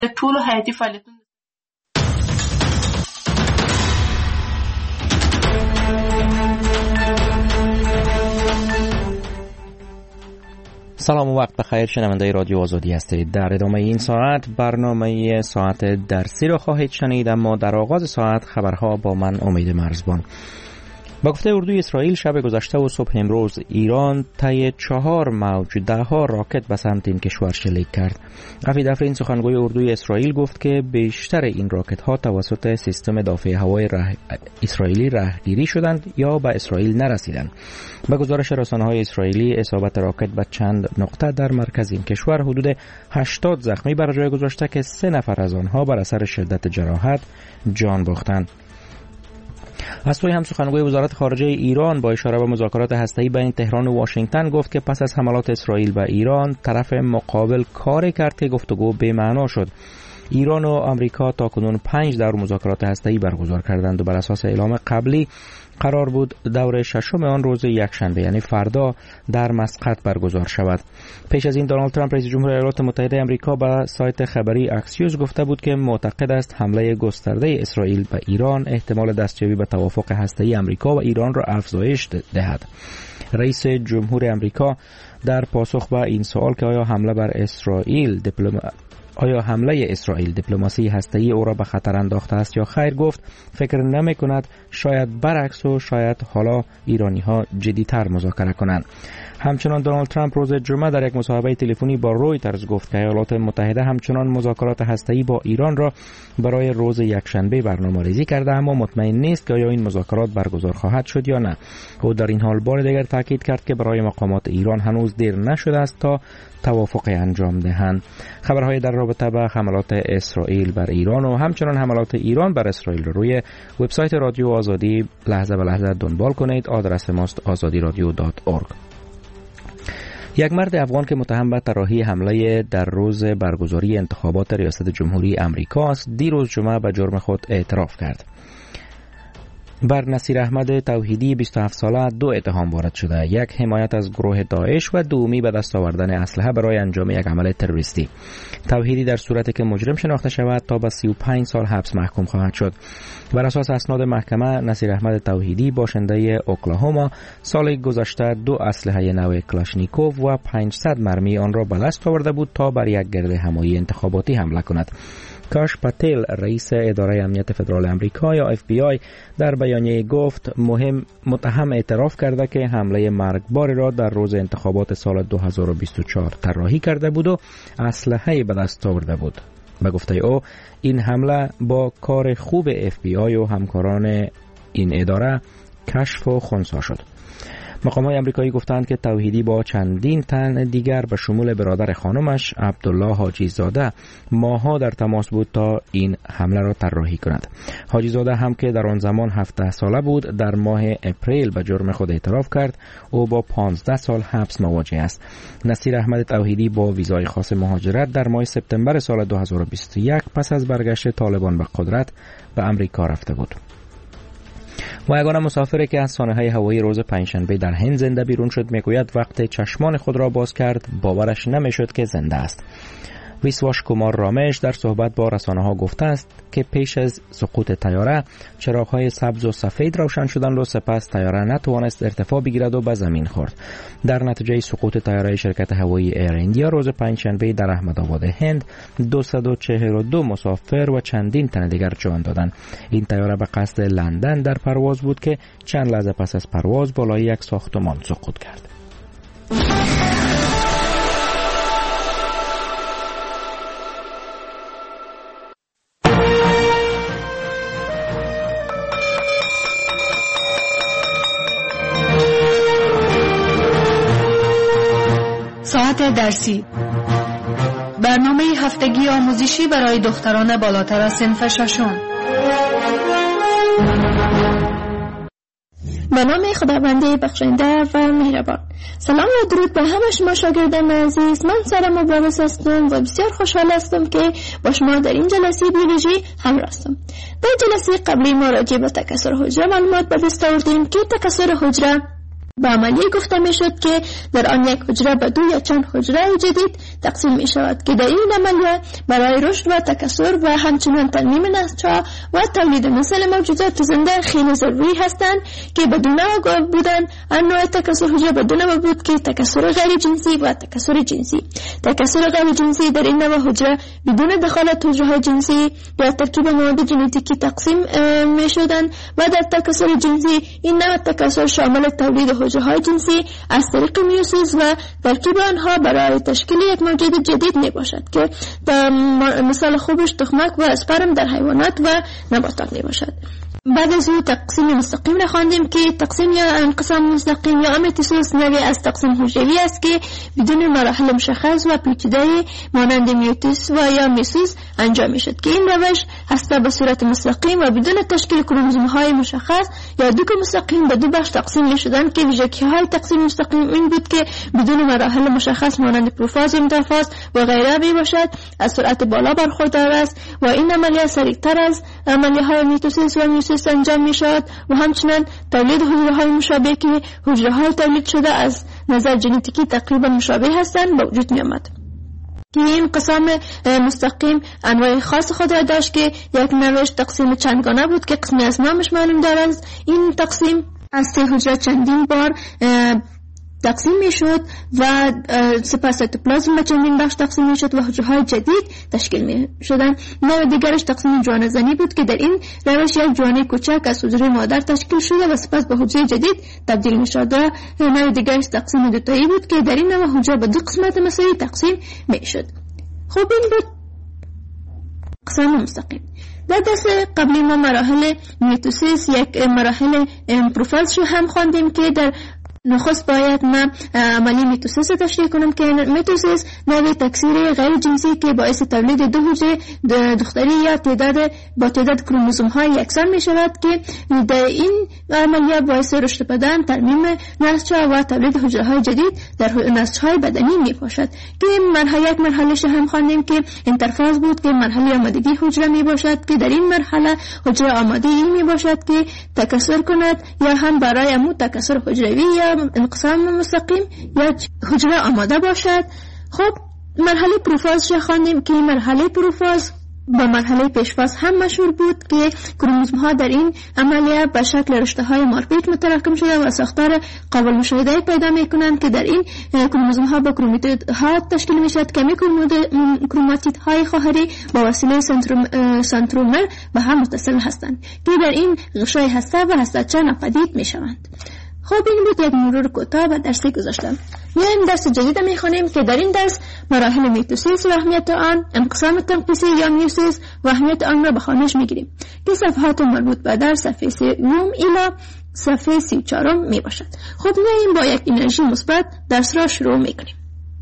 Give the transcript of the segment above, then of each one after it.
ټول حیاتي فعالیتونه. سلام و وقت بخیر، شنونده رادیو آزادی هستید. در ادامه این ساعت برنامه ساعت درسی را خواهید شنید، اما در آغاز ساعت خبرها با من امید مرزبان. با گفته اردوی اسرائیل شب گذشته و صبح امروز ایران طی 4 موج 10 راکت به سمت این کشور شلیک کرد. قفید افرین سخنگوی اردوی اسرائیل گفت که بیشتر این راکت ها توسط سیستم دافع هوایی اسرائیلی رهگیری شدند یا به اسرائیل نرسیدند. به گزارش رسانه‌های اسرائیلی اصابت راکت به چند نقطه در مرکز این کشور حدود 80 زخمی بر جای گذاشته که 3 نفر از آنها بر اثر شدت جراحت جان باختند. از سوی هم سخنگوی وزارت خارجه ایران با اشاره به مذاکرات هسته‌ای بین تهران و واشنگتن گفت که پس از حملات اسرائیل به ایران طرف مقابل کاری کرد که گفتگو بی‌معنا شد. ایران و آمریکا تاکنون 5 دور مذاکرات هسته‌ای برگزار کردند و بر اساس اعلام قبلی قرار بود دور ششم آن روز یکشنبه یعنی فردا در مسقط برگزار شود. پیش از این دونالد ترامپ رئیس جمهور ایالات متحده آمریکا به سایت خبری اکسیوس گفته بود که معتقد است حمله گسترده اسرائیل به ایران احتمال دستیابی به توافق هسته‌ای آمریکا و ایران را افزایش دهد. رئیس جمهور آمریکا در پاسخ به این سوال که آیا حمله اسرائیل دیپلماسی هسته‌ای او را به خطر انداخته است یا خیر گفت فکر نمی‌کند، شاید برعکس و شاید حالا ایرانی‌ها جدی‌تر مذاکره کنند. همچنان دونالد ترامپ روز جمعه در یک مصاحبه تلفنی با رویترز گفت که ایالات متحده همچنان مذاکرات هسته‌ای با ایران را برای روز یکشنبه برنامه‌ریزی کرده، اما مطمئن نیست که آیا این مذاکرات برگزار خواهد شد یا نه. او در این حال بار دیگر تاکید کرد که برای مقامات ایران هنوز دیر نشده است تا توافقی انجام دهند. خبرهای در رابطه با حملات اسرائیل بر ایران و همچنان حملات ایران بر اسرائیل رو روی وبسایت رادیو آزادی لحظه به لحظه دنبال کنید. آدرس ماست azadiradio.org. یک مرد افغان که متهم به طراحی حمله در روز برگزاری انتخابات ریاست جمهوری امریکا است، دیروز جمعه به جرم خود اعتراف کرد. بر نصیر احمد توحیدی 27 ساله 2 اتهام وارد شده، یک حمایت از گروه داعش و دومی به دست آوردن اسلحه برای انجام یک عمل تروریستی. توحیدی در صورتی که مجرم شناخته شود تا به 35 سال حبس محکوم خواهد شد. بر اساس اسناد محکمه نصیر احمد توحیدی باشنده اوکلاهوما سال گذشته 2 اسلحه نو کلاشنیکوف و 500 مرمی آن را به دست آورده بود تا بر یک گرد همایی انتخاباتی حمله کند. کاش پاتیل رئیس اداره امنیت فدرال آمریکا یا FBI در بیانیه گفت متهم اعتراف کرده که حمله مرگباری را در روز انتخابات سال 2024 طراحی کرده بود و اسلحه به دست آورده بود. به گفته او این حمله با کار خوب FBI و همکاران این اداره کشف و خنثی شد. مقامات آمریکایی گفتند که توحیدی با چندین تن دیگر به شمول برادر خانمش عبدالله حاجی زاده ماها در تماس بود تا این حمله را طراحی کند. حاجی زاده هم که در آن زمان 17 ساله بود در ماه اپریل به جرم خود اعتراف کرد. او با 15 سال حبس مواجه است. نصیر احمد توحیدی با ویزای خاص مهاجرت در ماه سپتامبر سال 2021 پس از برگشت طالبان به قدرت به آمریکا رفته بود. و یگانه مسافری که از سانحه هوایی روز پنجشنبه در هند زنده بیرون شد میگوید وقت چشمان خود را باز کرد باورش نمیشد که زنده است. ویسواش کومار رامش در صحبت با رسانه‌ها گفته است که پیش از سقوط طیاره چراغ‌های سبز و سفید روشن شدند و سپس طیاره نتوانست ارتفاع بگیرد و به زمین خورد. در نتیجه سقوط طیاره شرکت هوایی ایر ایندیا روز پنجشنبه در احمدآباد هند 242 مسافر و چندین تن دیگر جان دادند. این طیاره به قصد لندن در پرواز بود که چند لحظه پس از پرواز بالای یک ساختمان سقوط کرد. ساعت درسی، برنامه هفتگی آموزشی برای دختران بالاتر از صنف ششم. به نام خداوند بخشنده و مهربان. سلام و درود به همه شما شاگردان عزیز. من سارا مبارز هستم و بسیار خوشحال هستم که با شما در این جلسه بیولوژی همراه هستم. در جلسه قبلی ما راجع به تکثر حجره معلومات به دست آوردیم که تکثر حجره به عملیه گفته می شد که در آن یک حجره به 2 یا چند حجره جدید تقسیم می شود که در این عملیه برای رشد و تکثر و همچنین ترمیم نسل‌ها و تولید نسل موجودات زنده خیلی ضروری هستند که بدون آگاه بودن نوع تکثر حجره بدون بود که تکثر غیر جنسی و تکثر جنسی. تکثر غیر جنسی در این نوع حجره بدون دخالت حجره جنسی یا ترکیب مواد ژنتیکی تقسیم می شدند و در تکثر جنسی این نوع تکثر شامل تولید حجره جنسی از طریق میوسیس و ترکیب آنها برای تشکیل یک موجود جدید می باشد که مثال خوبش تخمک و اسپرم در حیوانات و نباتات می باشد. بعد از او تقسیم مستقیم را خواندیم که تقسیم یا انقسام مستقیم یا میتوسیس نوعی از تقسیم حجروی است که بدون مراحل مشخص و پیچیده مانند میوسیس و یا میوسیس انجام میشد که این روش هسته به صورت مستقیم و بدون تشکیل کروموزوم‌های مشخص یا دوک مستقیم به 2 بخش تقسیم میشدند که ویژگی‌های تقسیم مستقیم این بود که بدون مراحل مشخص مانند پروفاز و متافاز و غیره می باشد، از سرعت بالا برخوردار است و این عملیه سریعتر از عملیه‌های میتوسیس و میوسیس انجام می شود و همچنین تولید حجره های مشابه که حجره های تولید شده از نظر ژنتیکی تقریبا مشابه هستند به وجود می آمد. که این انقسام مستقیم انواع خاص خود را داشت که یک نوعش تقسیم چندگانه بود که قسمی از نامش معلوم دارد. این تقسیم از 3 حجره چندین بار تقسیم می شد و سپس سیتوپلازم به چندین بخش تقسیم می شد و حجره های جدید تشکیل می شدند. نوع دیگرش تقسیم جوانه زنی بود که در این روش یک جوانه کوچک از حجره مادر تشکیل شده و سپس به حجره جدید تبدیل می شد. نوع دیگرش تقسیم دوتایی بود که در این نوع حجره به 2 قسمت مساوی تقسیم می شد. خب این بود اقسام مستقیم. در درس قبلی ما مراحل میتوسیس یک مراحل پروفاز رو هم خواندیم که در نخست باید من عملی میتوسیس تشریح کنم که میتوسیس نوع تکثیر غیر جنسی که باعث تولید 2 حجره دختری یا با تعداد کروموزوم های یکسان می شود که در این عملیه باعث رشد بدن، ترمیم نسل‌ها و تولید حجره های جدید در نسل‌های بدنی می باشد که مرحله هم خواندیم که انترفاز بود که مرحله آمادگی حجره می باشد که در این مرحله حجره آماده می باشد که تکثر کند یا هم برای امو تکثر حجروی یا انقسام مستقیم یا حجره آماده باشد. خب مرحله پروفاز خواندیم که مرحله پروفاز با مرحله پیشفاز هم مشهور بود که کروموزوم ها در این عملیه به شکل رشته های مارپیچ متراکم شده و ساختار قابل مشاهده پیدا می کنند که در این کروموزوم ها با کروماتید ها تشکیل می شد که کروماتید های خواهری با وسیله سنترومر به هم متصل هستند که در این غشای هسته و هسته‌چه ناپدید می شوند. خب این بود یک مرور کوتاه و درسی گذاشتم. میایم درس جدید میخوانیم که در این درس مراحل میتوسیس و اهمیت آن، انقسام تنفسی یا میوسیس و اهمیت آن را به خوانش میگیریم که صفحات مربوط به در صفحه 3 الی صفحه 34 می باشد. خب میایم با یک انرژی مثبت درس را شروع میکنیم.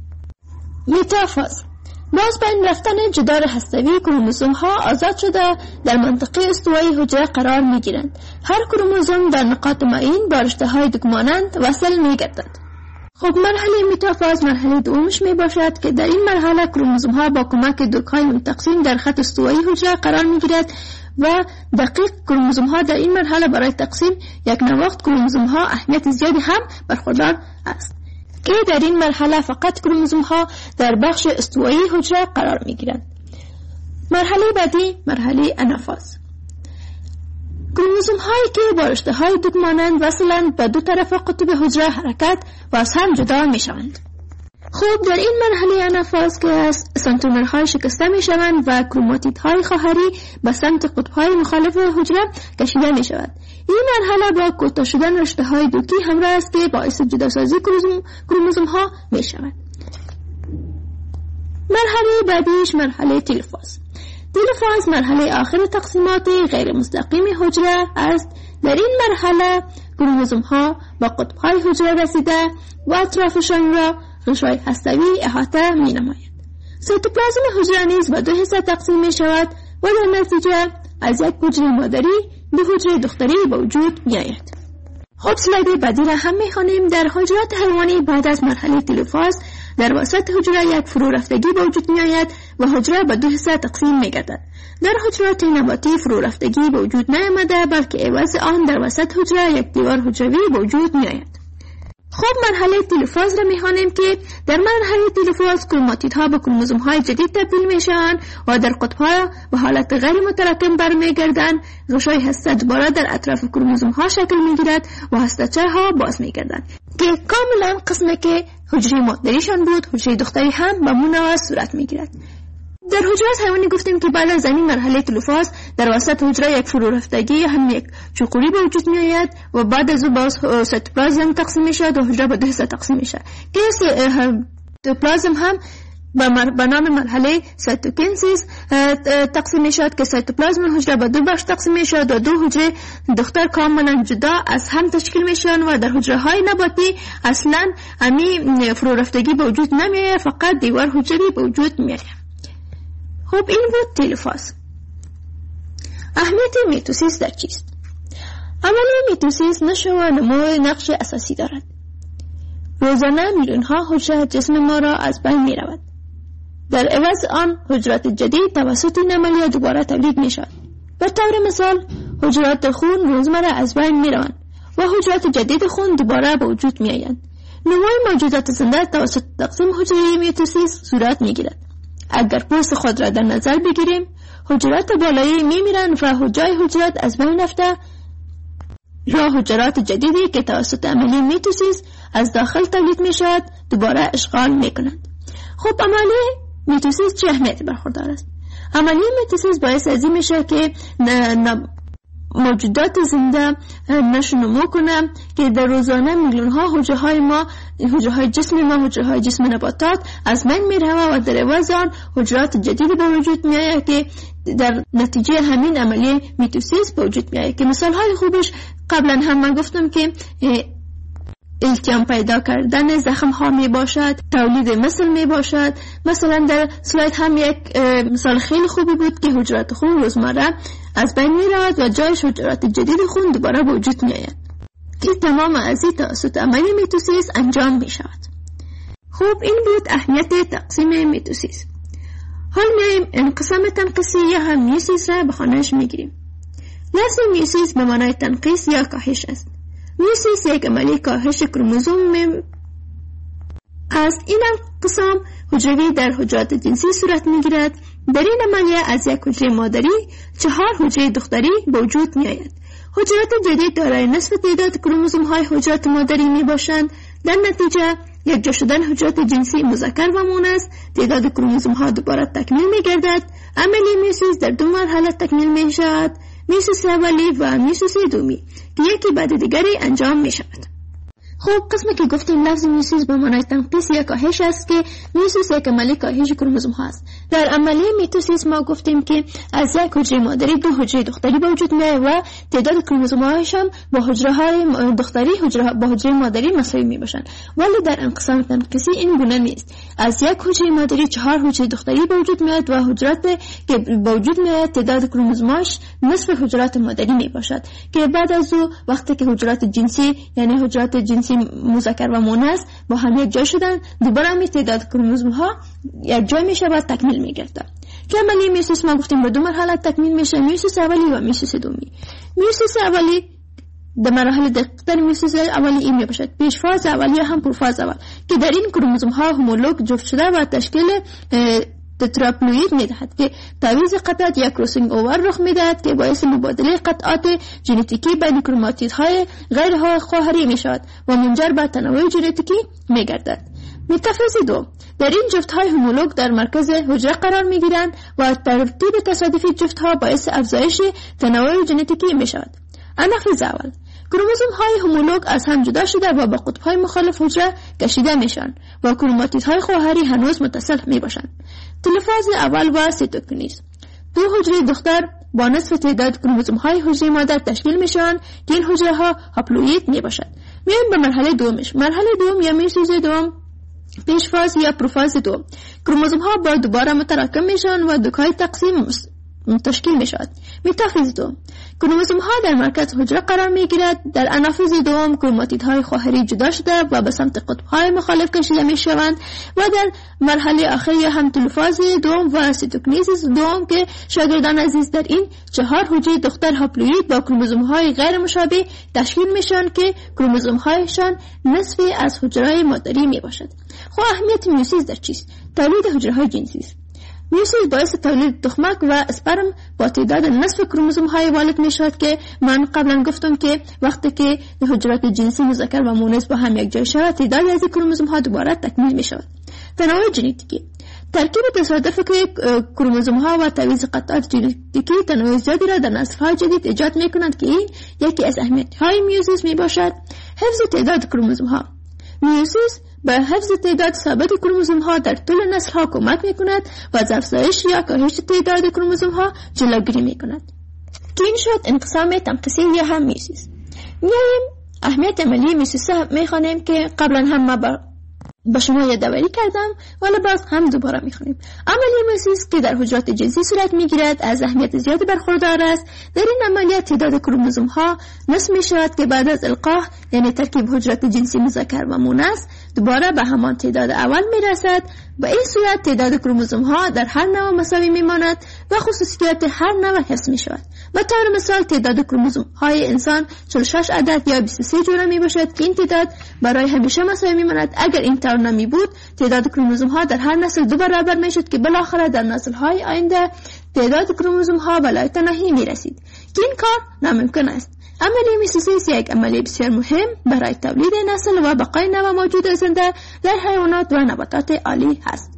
میتافاز باز بین رفتن جدار هسته‌ای کروموزوم ها آزاد شده در منطقه استوایی حجره قرار می گیرند. هر کروموزوم در نقاط معین با رشته های دوگمانند وصل می گردد. خب مرحله میتافاز مرحله دومش می باشد که در این مرحله کروموزوم ها با کمک دوک های منتقسیم در خط استوایی حجره قرار می گیرد و دقیق کروموزوم ها در این مرحله برای تقسیم یک نواخت کروموزوم ها اهمیت زیادی هم برخوردار است که در این مرحله فقط کروموزوم ها در بخش استوایی حجره قرار می گیرند. مرحله بعدی مرحله انافاز. کروموزوم هایی که با رشته های دوک مانند وصلند به 2 طرف قطب حجره حرکت و از هم جدا می شوند. خب در این مرحله انافاز که از سنترومرهای شکسته می شوند و کروماتیدهای خواهری به سمت قطبهای مخالف حجره کشیده می شود. این مرحله با کوتاه شدن رشته های دوکی همراه است که باعث جداسازی کروموزوم ها می شود. مرحله بعدیش مرحله تلفاز. تلفاز مرحله آخر تقسیمات غیر مستقیم حجره است. در این مرحله کروموزوم ها با قطبهای حجره رسیده و اطرافشان را غشای هسته‌ای احاطه می نماید. سیتوپلازم حجره نیز به 2 حصه تقسیم می شود و در نتیجه از یک حجره مادری 2 حجره دختری به وجود می آید. خب سلاید بعدی را هم می خوانیم. در حجرات حیوانی بعد از مرحله تلفاز در وسط حجره یک فرو رفتگی به وجود می آید و حجره به 2 حصه تقسیم می گردد. در حجرات نباتی فرو رفتگی به وجود نیامده بلکه عوض آن در وسط حجره یک دیوار حجروی به وجود می آید. خب مرحله تلوفاز را می‌خوانیم که در مرحله تلوفاز کروماتیدها به کروموزوم‌های جدید تبدیل میشن و در قطب‌ها به حالت غیر متراکم برمیگردند. غشای هسته دوباره در اطراف کروموزوم‌ها شکل میگیرد و هسته‌چه‌ها باز میگردند که کاملا قسمی که حجره مادریشان بود حجره دختری هم به منوع صورت میگیرد. در حجرات حیوانی گفتیم که بعد از این مرحله تلوفاز در وسط حجره یک فرو رفتگی یا هم یک چوقوری به وجود می آید و بعد از او باز سایتوپلازم تقسیم می شود و حجره به 2 حصه تقسیم می شود که سایتوپلازم هم به نام مرحله سایتوکینسیس تقسیم می شود که سایتوپلازم حجره به 2 بخش تقسیم می شود و 2 حجره دختر کاملا جدا از هم تشکیل می شوند و در حجره های نباتی اصلا همی فرو رفتگی به وجود نمی آید، فقط دیوار حجری به وجود می آید. خب این بود تلوفاز. اهمیت میتوسیس در چیست؟ عملیه میتوسیس نشو و نمو نقش اساسی دارد. روزانه میلیون ها حجره جسم ما را از بین می رود. در عوض آن حجرات جدید توسط این عملیه دوباره تولید می شود. به طور مثال حجرات خون روزمره از بین می روند و حجرات جدید خون دوباره به وجود می آیند. نمو موجودات زنده توسط تقسیم حجره میتوسیس صورت می گیرد. اگر پوست خود را در نظر بگیریم حجرات بالایی می میرند و جای حجرات از بین رفته را حجرات جدیدی که توسط عملیه میتوسیس از داخل تولید می شود دوباره اشغال می کنند. خب عملیه میتوسیس چه اهمیتی برخوردار است؟ عملیه میتوسیس باعث از این میشه که موجودات زنده نشو نمو کنه که در روزانه میلیون ها حجره های ما، حجره های جسم ما، حجره های جسم نباتات از بین میره و در عوض آن حجرات جدیدی به وجود میاد که در نتیجه همین عملیه میتوسیس به وجود میاد که مثال های خوبش قبلا هم من گفتم که التیام پیدا کردن زخم ها می باشد، تولید مثل می باشد. مثلا در سلاید هم یک مثال خیلی خوبی بود که حجرات خون روزمره از بین می رود و جایش حجرات جدید خون دوباره به وجود می آید که تمام از این توسط عملیه میتوسیس انجام می شود. خب این بود اهمیت تقسیم میتوسیس. حال میایم انقسام تنقیسی یا هم میوسیس را به خانهش می گیریم. لفظ میوسیس به معنای تنقیس یا کاهش است. میوسیس یک عملیه کاهش کروموزوم است. این انقسام حجروی در حجرات جنسی صورت میگیرد. در این عملیه از یک حجره مادری 4 حجره دختری به وجود می آید. حجرات جدید دارای نصف تعداد کروموزوم های حجرات مادری می باشند. در نتیجه یکجا شدن حجرات جنسی مذکر و مؤنث تعداد کروموزوم ها دوباره تکمیل می گردد. عملیه میوسیس در 2 مرحله تکمیل می شود: میوسیس اولی و میوسیس دومی که یکی بعد دیگری انجام می شود. خب قسمی که گفتیم لفظ میوسیس به معنای تنقیس یا کاهش است که میوسیس یک عملیه کاهش کروموزوم ها است. در عملیه میتوسیس ما گفتیم که از یک حجره مادری 2 حجره دختری به وجود میاد و تعداد کروموزوم هایش هم با حجره های دختری با حجره مادری مساوی می باشند. ولی در انقسام تنقیسی این گونه نیست. از یک حجره مادری 4 حجره دختری به وجود میاد و حجرات که به وجود میاد تعداد کروموزوماش نصف حجرات مادری می باشد که بعد از او وقتی که حجرات جنسی یعنی حجرات جنسی مذکر و مؤنث با هم یک جای شدن دوباره می تعداد کروموزوم ها یک جای می شود تکمیل می گردد که عملیه میوسیس ما گفتیم به 2 مرحله تکمیل میشه: میوسیس اولی و میوسیس دومی. میوسیس اولی در مراحل دقیق‌تر میوسیس اولی این می باشد: پیش فاز اولی هم پروفاز اول که در این کروموزوم ها همولوگ جفت شده و تشکیل تتراپلوید می دهد که تعویض قطعات یا کروسینگ اوور رخ می دهد که باعث مبادله قطعات ژنتیکی بین کروماتیدهای غیر خواهری می شود و منجر به تنوع ژنتیکی می گردد. متافیز 2 در این جفت‌های همولوگ در مرکز حجره قرار می‌گیرند و ترتیب تصادفی جفت‌ها باعث افزایش تنوع ژنتیکی می‌شود. انافیز اول کروموزوم‌های همولوگ از هم جدا شده و به قطب‌های مخالف حجره کشیده میشن و کروماتیدهای خواهری هنوز متصل میباشند. تلفاز اول و سیتوکینیز 2 حجره دختر با نصف تعداد کروموزوم‌های حجره مادر تشکیل میشن که این حجره‌ها هاپلوئید میباشند. میایم به مرحله دومش. مرحله دوم یا میوسیس دوم پیش فاز یا پروفاز 2 کروموزوم ها با دوباره متراکم میشن و دوکای تقسیم تشکیل میشود. متافیز 2 کروموزوم ها در مرکز حجره قرار می گیرد. در انافیز دوم کروماتیدهای خواهری جدا شده و به سمت قطب های مخالف کشیده می شوند و در مرحله آخر یا هم تلفاز دوم و سیتوکنیزیس دوم که شاگردان عزیز در این 4 حجره دختر هاپلوئید با کروموزوم های غیر مشابه تشکیل میشن که کروموزوم هایشان نصفی از حجره مادری می باشد. خب اهمیت میوسیس در چیست؟ تولید حجره های جنسی است. میوسیس باعث تولید تخمک و اسپرم با تعداد نصف کروموزوم های والد می شود که من قبلا گفتم که وقتی که حجرات جنسی مذکر و مؤنث با هم یک جای شود تعداد از کروموزوم ها دوباره تکمیل می شود. تنوع ژنتیکی ترکیب تصادفی که کروموزوم ها و تعویض قطعات ژنتیکی تنوع زیادی را در نسل های جدید ایجاد می کنند که این یکی از اهمیت های میوسیس می باشد. حفظ تعداد کروموزوم ها میوسیس به حفظ تعداد ثابت کروموزوم ها در طول نسل ها کمک می کند و از افزایش یا کاهش تعداد کروموزوم ها جلوگیری می کند. که این شد انقسام تنقیصی یا هم میوسیس. میاییم اهمیت عملی میوسیس می خوانیم که قبلا هم ما با شما یادآوری کردم ولی باز هم دوباره میخونیم. عملیه میوسیس که در حجرات جنسی صورت میگیرد از اهمیت زیادی برخوردار است. در این عملیات تعداد کروموزوم ها نصف می شود که بعد از القاح یعنی ترکیب حجرات جنسی مذکر و مؤنث دوباره به همان تعداد اول میرسد. با این صورت تعداد کروموزوم ها در هر نوع مساوی میماند و خصوصیات هر نوع حفظ می شود. به طور مثال تعداد کروموزوم های انسان 46 عدد یا 23 جوره می باشد که این تعداد برای همیشه مساوی میماند. اگر این طور نمی بود تعداد کروموزوم ها در هر نسل 2 برابر می شد که بالاخره در نسل های آینده تعداد کروموزوم ها بالای تناهی می رسید که این کار ناممکن است. عملیه میوسیس یک عملیه بسیار مهم برای تولید نسل و بقای نوع موجود زنده در حیوانات و نباتات عالی هست.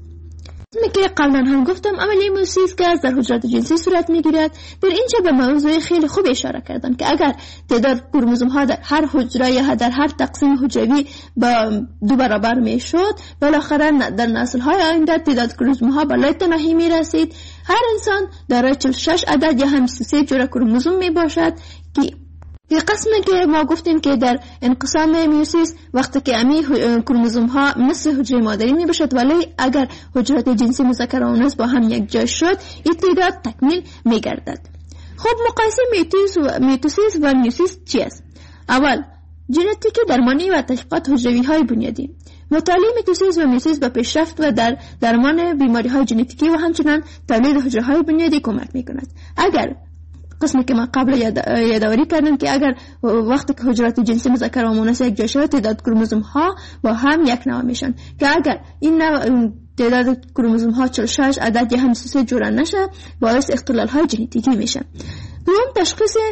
که قبلا هم گفتم عملیه میوسیس که در حجرات جنسی صورت میگیرد. در اینجا به موضوع خیلی خوب اشاره کردن که اگر تعداد کروموزوم ها در هر حجره یا در هر تقسیم حجروی با 2 برابر میشد بالاخره در نسل های آینده تعداد کروموزوم ها بالای تناهی میرسید. هر انسان دارای 46 عدد یا هم 33 جوره کروموزوم می باشد که یه قسمی که ما گفتیم که در انقسام میوسیس وقتی که امی کروموزوم ها مثل حجره مادری می باشد ولی اگر حجرات جنسی مذکر و مؤنث با هم یک جای شد این تعداد تکمیل می گردد. خب مقایسه میتوسیس و میوسیس چی است؟ اول ژنتیک درمانی و تحقیقات حجروی های بنیادی. مطالعه میتوسیس و میوسیس به پیشرفت و در درمان بیماری های ژنتیکی و همچنین تولید حجره های بنیادی کمک می کند. اگر قسمی که من قبل یادآوری کردم که اگر وقتی که حجرات جنسی مذکر و مؤنث یک جای شود تعداد کروموزوم ها با هم یک نوع میشن که اگر این نوع تعداد کروموزوم ها 46 عدد یا هم 33 جوره نشه باعث اختلال های ژنتیکی میشن. دوم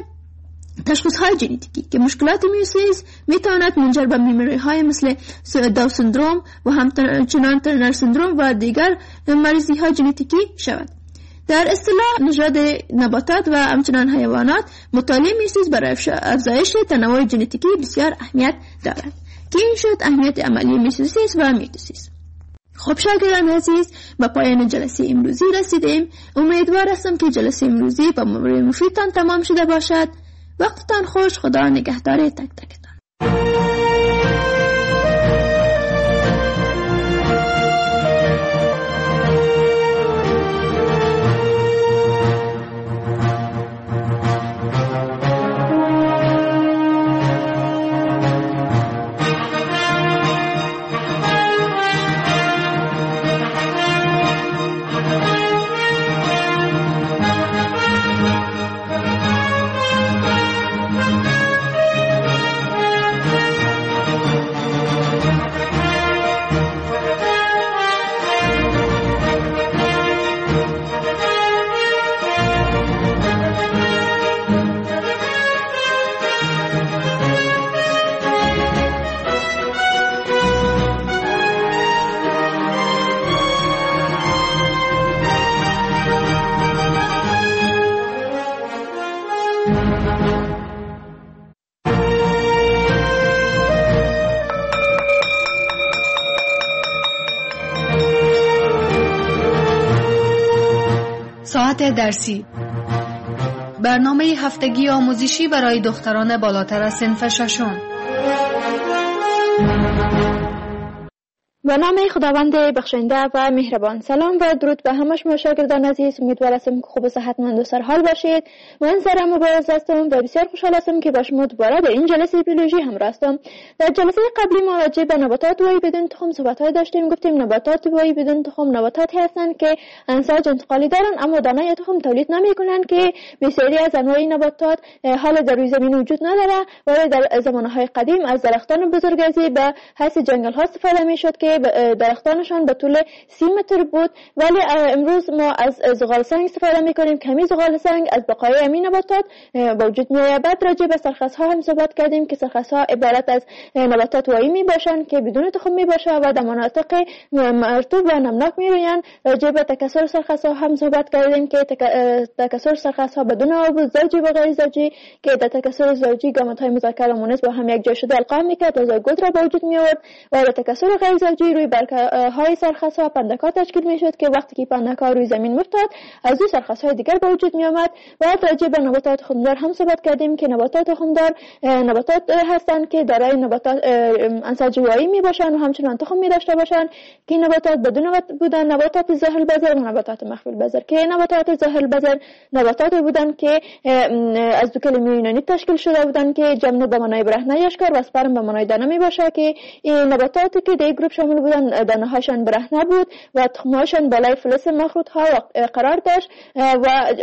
تشخیص های ژنتیکی که مشکلات میوسیس میتواند منجر به بیماری های مثل داون سندروم و همچنان ترنر سندروم و دیگر مریضی های ژنتیکی شود. در اصطلاح نژاد نباتات و همچنان حیوانات مطالعه میوسیس برای افزایش تنوع ژنتیکی بسیار اهمیت دارد که این شد اهمیت عملی میوسیس و میتوسیس. خب شاگردان عزیز به پایان جلسه امروزی رسیدیم. امیدوار هستم که جلسه امروزی با موضوع مفیدتان تمام شده باشد. وقتتان خوش. خدا نگهدار تک تکتان. ساعت درسی، برنامه هفتگی آموزشی برای دختران بالاتر از صنف ششم. به نام خداوند بخشنده و مهربان. سلام و درود به همه شما شاگردان عزیز. امیدوار هستم که خوب و صحتمند و سرحال باشید. من سارا مبارز هستم و بسیار خوشحال هستم که با شما دوباره در این جلسه بیولوژی همراه هستم. در جلسه قبلی ما راجع به نباتات وایی بدون تخم صحبت داشتیم. گفتیم نباتات وایی بدون تخم نباتاتی هستند که انساج انتقالی دارند اما دانه تخم تولید نمی‌کنند، که بسیاری از انواع نباتات حال در روی زمین وجود نداره، ولی در زمانهای قدیم از درختان بزرگسالی به حیث جنگل ها استفاده می‌شد که درختانشان به طول 30 متر بود. ولی امروز ما از زغال سنگ استفاده می‌کنیم. کمی زغال سنگ از بقایای همین نباتات به وجود می‌آید. بعد راجع به سرخس‌ها هم صحبت کردیم که سرخس‌ها عبارت از نباتات وایی میباشند که بدون تخم میباشه و در مناطق مرطوب و نمناک میرویند. راجع به تکثر سرخس‌ها هم صحبت کردیم که تکثر سرخس‌ها بدون آب زوجی و غیر زوجی که در تکثر زوجی گامت‌های مذکر و مؤنث با هم یک جا شده القا میکرد و زایگوت را به وجود میآورد، و در تکثر غیر زوجی روی برگ‌های سرخس‌ها پندک‌ها تشکیل میشد که وقتی که پندک‌ها روی زمین می‌افتاد از روی سرخس‌های دیگر به وجود میآمد. و راجع به نباتات خمدار هم صحبت کردیم که نباتات خمدار نباتات هستند که دارای نباتات انساج وایی میباشند و همچنان تخم می‌داشته باشند که نباتات بدون بودن نباتات ظاهر البذر و نباتات مخفی البذر، که نباتات ظاهر البذر نباتات بودند که از دو کلمه یونانی تشکیل شده بودند که جمع به معنای برهنه اشکار و اسپرم به معنای دانه میباشه، که این نباتاتی که در گروه شامل بودند دانه‌هاشان برهنه بود و تخم‌هاشان بالای فلز مخروط‌ها قرار داشت و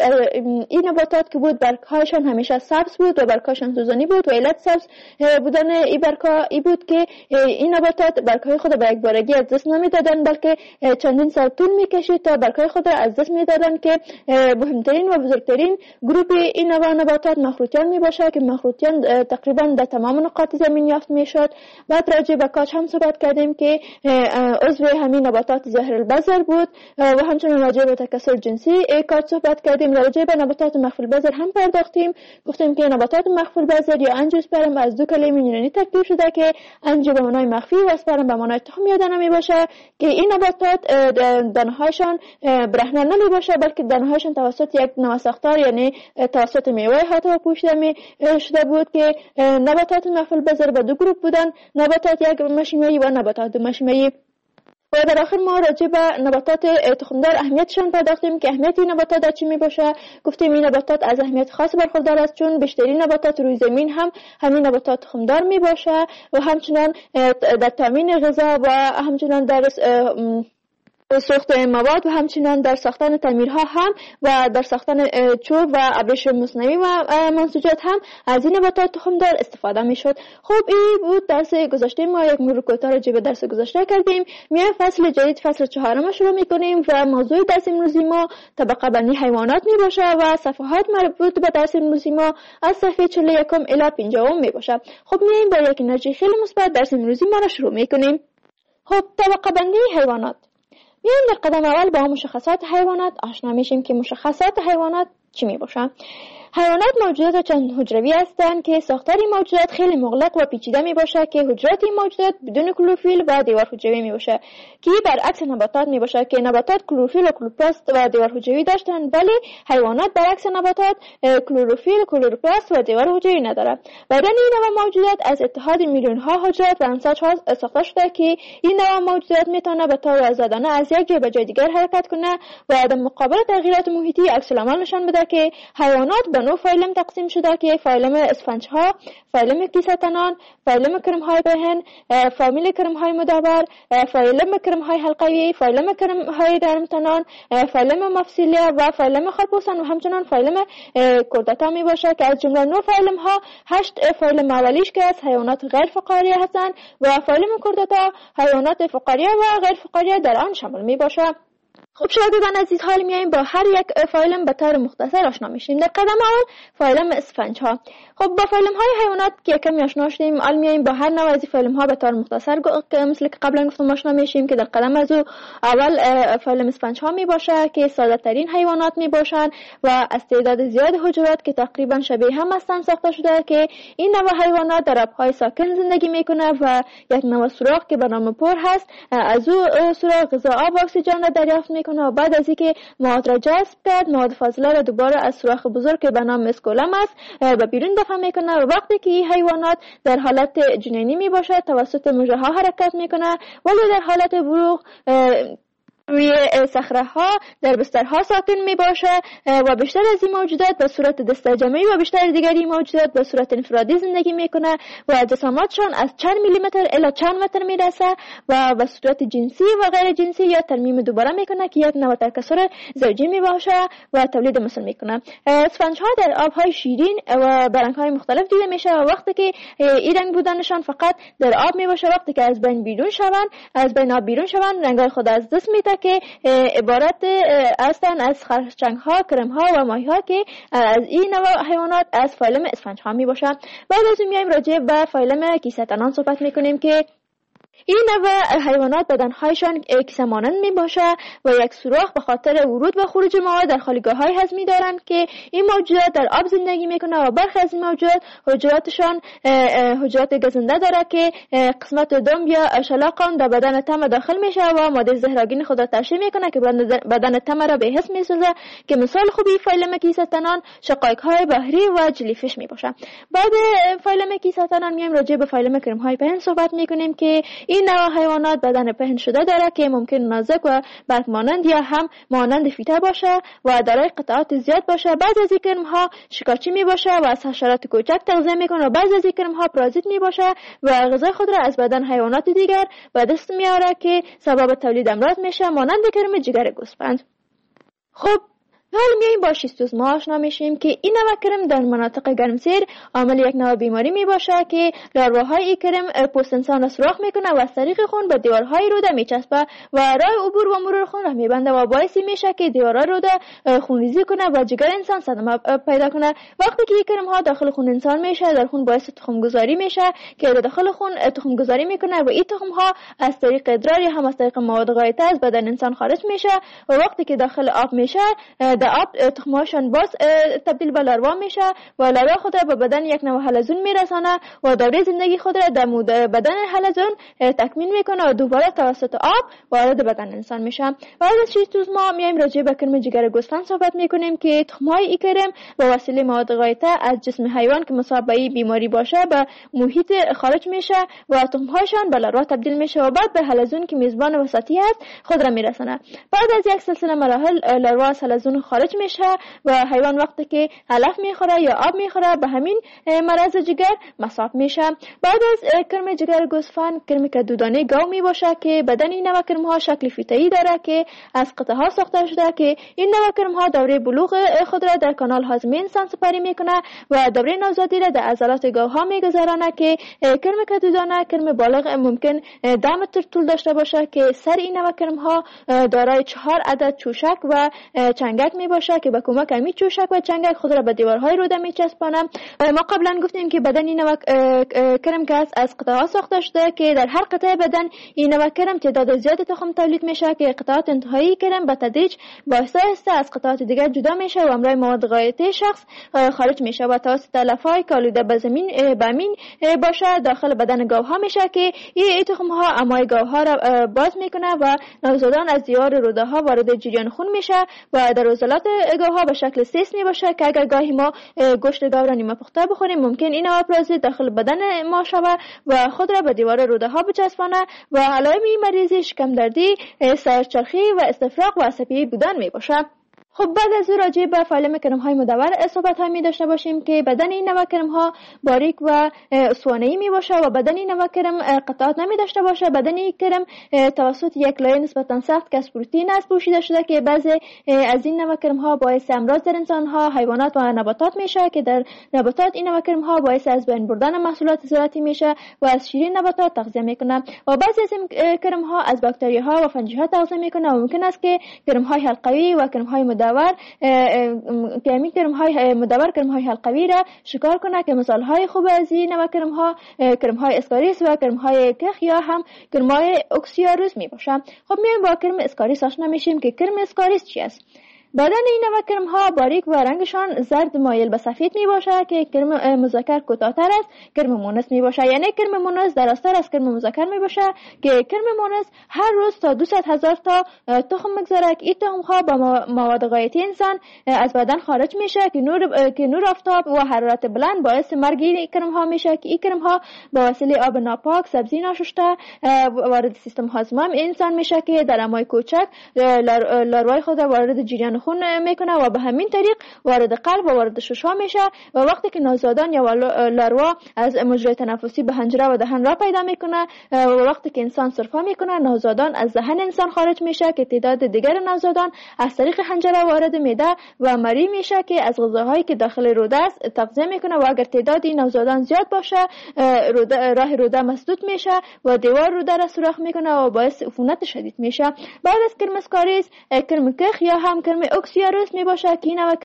این نباتات که بود برگ‌هاشان همیشه سبز بود و برگ‌هاشان سوزنی بود و علت سبز بودن این برگ‌ها ای بود که این نباتات برگ‌های خود به یک بارگی از دست نمی‌دادند، بلکه چندین سال طول می‌کشید تا برگ‌های خود را از دست می‌دادند، که مهمترین و بزرگترین گروه این نوع نباتات مخروطیان میباشه که مخروطیان تقریبا در تمام نقاط زمین یافت میشد. بعد راجع به کاج هم صحبت کردیم که عضو همین نباتات ظاهر البذر بود و همچنین راجع به تکثر جنسی کاج صحبت کردیم. راجع به نباتات مخفی البذر هم پرداختیم. گفتیم که نباتات مخفی البذر یا انژیوسپرم از دو کلمه یونانی ترکیب شده که انژیو به معنای مخفی و اسپرم به معنای تخم یا دانه میباشه، که این نباتات دانه‌هایشان برهنه نمیباشه بلکه دانه‌هایشان توسط یک نوساختار یعنی توسط میوه حتی پوشیده شده بود، که نباتات مخفی البذر به دو گروه بودن، نباتات یک مشیمه‌ای و نباتات دو مشیمه‌ای. و در آخر ما راجع به نباتات تخمدار اهمیتشان پرداختیم که اهمیت این نباتات در چی میباشه. گفتیم این نباتات از اهمیت خاص برخوردار است چون بیشترین نباتات روی زمین هم همین نباتات تخمدار میباشه و همچنان در تامین غذا و همچنان در ساخت مواد و همچنان در ساختن تعمیرها هم و در ساختن چوب و ابریشم مصنوعی و منسوجات هم از این نباتات تخمدار استفاده میشد. خب این بود درس گذشته ما. یک مرور کوتاه راجع به درس گذشته کردیم. میایم فصل جدید، فصل 4 شروع میکنیم و موضوع درس امروزی ما طبقه بندی حیوانات میباشه و صفحات مربوط به درس امروزی ما از صفحه 41 الی 50 میباشه. خب میایم با یک انرژی خیلی مثبت درس امروزی ما را شروع میکنیم. خب طبقه بندی حیوانات. میایم در قدم اول با مشخصات حیوانات آشنا میشیم که مشخصات حیوانات چی میباشن. حیوانات موجودات چند حجروی هستند که ساختار این موجودات خیلی مغلق و پیچیده می باشه که حجرات این موجودات بدون کلروفیل و دیوار حجروی می باشه که برعکس نباتات می باشه که نباتات کلروفیل و کلوروپلاست و دیوار حجروی داشتند، ولی حیوانات برعکس نباتات کلروفیل، کلوروپلاست و دیوار حجروی نداره. بدن این نوع موجودات از اتحاد میلیون ها حجرات و انساج ها ساخته شده که این نوع موجودات میتونه به طور آزادانه از یک جای به جای دیگر حرکت کنه و در مقابل تغییرات محیطی عکس العمل نشان بده که حیوانات به نوع فایلم تقسیم شده که فایلم اسفنج ها، فایلم کیسه‌تنان، فایلم کرم‌های پهن، فامیل کرم‌های مدور، فایلم کرم‌های حلقوی، فایلم کرم‌های درمتنان، فایلم مفصلیه و فایلم خرپوسن و همچنان فایلم کردتا می باشه که از جمله 9 فایلم ها 8 فایلم اولیش که از حیوانات غیر فقاریه هستند و فایلم کردتا حیوانات فقاریه و غیر فقاریه در آن شامل می باشه. خب شاگردان عزیز، حال میایم با هر یک فایلم به طور مختصر آشنا میشیم. در قدم اول فایلم اسفنج ها. خب با فایلم های حیوانات که کمی آشنا شدیم، حال میایم با هر نوع از فایلم ها به طور مختصر مثل که قبلا گفتم آشنا میشیم که در قدم از اول فایلم اسفنج ها می باشه که ساده ترین حیوانات می باشند و از تعداد زیاد حجرات که تقریبا شبیه هم هستند ساخته شده که این نوع حیوانات در آبهای ساکن زندگی میکنه و یک نوع سوراخ که به نام پر هست از او سوراخ غذا، آب و اکسیژن را دریافت میکنه و بعد از اینکه مواد را جذب کرد مواد فاضله را دوباره از سوراخ بزرگ که به نام مسکولم است به بیرون دفع میکنه و وقتی که این حیوانات در حالت جنینی می باشد توسط مژه ها حرکت میکنه ولی در حالت بلوغ روی صخره ها در بسترها ساکن می باشه و بیشتر از این موجودات به صورت دسته‌جمعی و بیشتر دیگری موجودات به صورت انفرادی زندگی میکنه و جسامتشان از چند میلیمتر الی چند متر میرسه و به صورت جنسی و غیر جنسی یا ترمیم دوباره میکنه که یک نوع تکثر زوجی می باشه و تولید مثل میکنه. اسفنج ها در آب های شیرین و به رنگ های مختلف دیده میشه و وقتی که این رنگ بودنشان فقط در آب می باشه وقتی که از بین آب بیرون شوند رنگ خود از دست میده که عبارت هستند از خرچنگ ها، کرم ها و ماهی ها که از این نوع حیوانات از فایلم اسفنج ها می باشند. بعد از اون میایم راجع به فایلم کیسه تنان صحبت میکنیم که این نوع حیوانات بدنهایشان کیسه مانند می باشه و یک سوراخ به خاطر ورود و خروج مواد در خالیگاه های هضمی دارند که این موجودات در آب زندگی میکنه و برخی از این موجودات حجراتشان حجرات گزنده داره که قسمت دم یا شلاق در بدن تم داخل میشه و ماده زهرآگین خود را ترشح میکنه که بدن تم را به حس میسازه که مثال خوبی فایلم کیسه تنان شقایق های بحری و جلیفیش می باشه. بعد فایلم کیسه تنان میایم راجع به فایلم کرم های پهن صحبت میکنیم که این نوع حیوانات بدن پهن شده داره که ممکن نازک و برگ مانند یا هم مانند فیته باشه و دارای قطعات زیاد باشه. بعضی از این کرم ها شکارچی می باشه و از حشرات کوچک تغذیه میکنه و بعضی از این کرم ها پارازیت می باشه و غذای خود را از بدن حیوانات دیگر به دست میاره که سبب تولید امراض میشه مانند کرم جگر گوسفند. خب حالا میایم با شیستوزما آشنا میشیم که این نوع کرم در مناطق گرمسیر عامل یک نوع بیماری می باشه که لارواهای این کرم پوست انسان را سوراخ میکنه و از طریق خون به دیوارهای روده میچسبه و راه عبور و مرور خون را میبنده و باعث میشه که دیوارهای روده خونریزی کنه و جگر انسان صدمه پیدا کنه. وقتی که این کرم ها داخل خون انسان میشه در خون باعث تخم گذاری میشه که داخل خون تخم گذاری میکنه و این تخم ها از طریق ادرار یا هم از طریق مواد غایطه از بدن انسان خارج میشه و وقتی که داخل آب میشه آب تخمهاشان باز تبدیل به لاروا میشه و لاروا خود را به بدن یک نوع حلزون میرسانه و دوره زندگی خود را در بدن حلزون تکمیل میکنه و دوباره توسط آب وارد بدن انسان میشه. بعد از شیستوزما میایم راجع به کرم جگر گوسفند صحبت میکنیم که تخمهای این کرم با وسیله مواد غایطه از جسم حیوان که مصاب به بیماری باشه به محیط خارج میشه و تخمهاشان به لاروا تبدیل میشه و بعد به حلزون که میزبان وسطی است خود را میرسانه. بعد از یک سلسله مراحل لاروا از حلزون خارج میشه و حیوان وقتی که علف میخوره یا آب میخوره به همین مرض جگر مصاب میشه. بعد از کرم جگر گوسفند کرمی که دودانه گاو می باشه که بدن این نوع کرم ها شکل فیته‌ای داره که از قطعه ها ساخته شده که این نوع کرم ها دوره بلوغ خود را در کانال هاضمه انسان سپری میکنه و دوره نوزادی را در عضلات گاو ها میگذرانه که کرم که دودانه کرم بالغ ممکن 10 متر طول داشته باشه که سر این نوع کرم ها دارای 4 عدد چوشک و چنگک می باشه که به کمک همین چوشک و چنگک خود را به دیوارهای روده میچسبانه. ما قبلا گفتیم که بدن این نوع کرم که از قطعات ساخته شده که در هر قطعه بدن این نوع کرم تعداد زیاد تخم تولید میشه که قطعات انتهایی کرم به تدریج با آهسته از قطعات دیگر جدا میشه و همراه مواد غایطه شخص خارج میشه و توسط تلفای که آلوده به زمین باشه داخل بدن گاوها میشه که این تخم ها امای گاوها را باز میکنه و نوزادان از دیوار روده ها وارد جریان خون میشه و در عضلات گاوها به شکل سیس می باشه که اگر گاهی ما گوشت گاو را نیمه پخته بخوریم ممکن این پرازیت داخل بدن ما شود و خود را به دیوار روده ها بچسبانه و علائم مریضی شکم دردی، سرچرخی و استفراغ و عصبی بودن می باشه. خب بعد از راجع به فایلم کرم های مدور صحبت های می داشته باشیم که بدن این نوع کرم ها باریک و اسوانه‌ای می باشه و بدن این نوع کرم قطعات نمی داشته باشه. بدن این کرم توسط یک لایه نسبتا سخت که از پروتئین است پوشیده شده که بعضی از این نوع کرم ها باعث امراض در انسان ها، حیوانات و نباتات میشه که در نباتات این نوع کرم ها باعث از بین بردن محصولات زراعتی میشه و از شیرین نباتات تغذیه میکنه و بعضی از این کرم ها از باکتری ها و فنجی ها تغذیه میکنه و ممکن است که کرم های حلقوی و کرم های مدور که همین کرم های مدور کرم های حلقوی را شکار کنه که مثال های خوب از این نوع کرم های اسکاریس و کرم های کخ یا هم کرم های اکسیاروس می باشه. خب میایم با کرم اسکاریس آشنا میشیم که کرم اسکاریس چی است. بدن این نوع کرم ها باریک و رنگشان زرد مایل به سفید می باشه که کرم مذکر کوتاه‌تر است کرم مونس می باشه. یعنی کرم مونس درازتر از کرم مذکر می باشه که کرم مونس هر روز تا 200,000 تا تخم میگذاره که این تخم ها با مواد غایتی انسان از بدن خارج میشه که نور آفتاب و حرارت بلند باعث مرگ این کرم ها میشه که این کرم ها با وسیله آب ناپاک، سبزی ناشسته وارد سیستم هاضمه انسان میشه که در امای کوچک لاروای خود وارد جریان خون میکنه و به همین طریق وارد قلب و وارد ششها میشه و وقتی که نوزادان یا لاروا از مجرای تنفسی به حنجره و دهن را پیدا میکنه و وقتی که انسان سرفه میکنه نوزادان از دهن انسان خارج میشه که تعداد دیگر نوزادان از طریق حنجره وارد معده و مری میشه که از غذاهایی که داخل روده است تغذیه میکنه و اگر تعداد نوزادان زیاد باشه راه روده مسدود میشه و دیوار روده را سوراخ میکنه و باعث عفونت شدید میشه. بعد از کرم اسکاریس کرم کخ یا هم کرم اکسیاروس می باشه که این